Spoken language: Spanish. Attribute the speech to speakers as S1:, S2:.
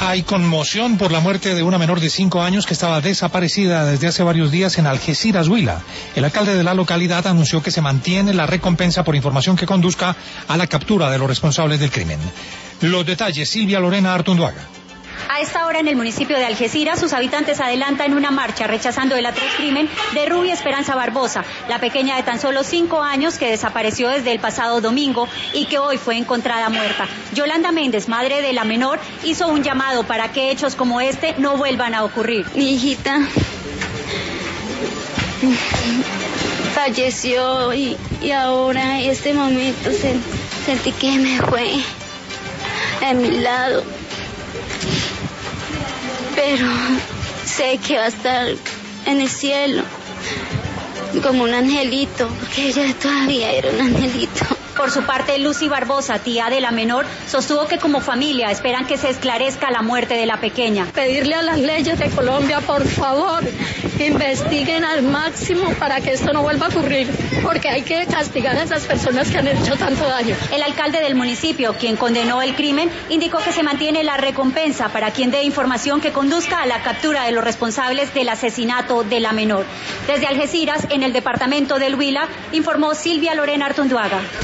S1: Hay conmoción por la muerte de una menor de 5 años que estaba desaparecida desde hace varios días en Algeciras, Huila. El alcalde de la localidad anunció que se mantiene la recompensa por información que conduzca a la captura de los responsables del crimen. Los detalles, Silvia Lorena Artunduaga.
S2: A esta hora en el municipio de Algeciras, sus habitantes adelantan una marcha rechazando el atroz crimen de Rubia Esperanza Barbosa, la pequeña de tan solo 5 años que desapareció desde el pasado domingo y que hoy fue encontrada muerta. Yolanda Méndez, madre de la menor, hizo un llamado para que hechos como este no vuelvan a ocurrir.
S3: Mi hijita falleció y ahora en este momento sentí que me fue a mi lado. Pero sé que va a estar en el cielo como un angelito, porque ella todavía era un angelito.
S2: Por su parte, Lucy Barbosa, tía de la menor, sostuvo que como familia esperan que se esclarezca la muerte de la pequeña.
S4: Pedirle a las leyes de Colombia, por favor, investiguen al máximo para que esto no vuelva a ocurrir, porque hay que castigar a esas personas que han hecho tanto daño.
S2: El alcalde del municipio, quien condenó el crimen, indicó que se mantiene la recompensa para quien dé información que conduzca a la captura de los responsables del asesinato de la menor. Desde Algeciras, en el departamento del Huila, informó Silvia Lorena Artunduaga.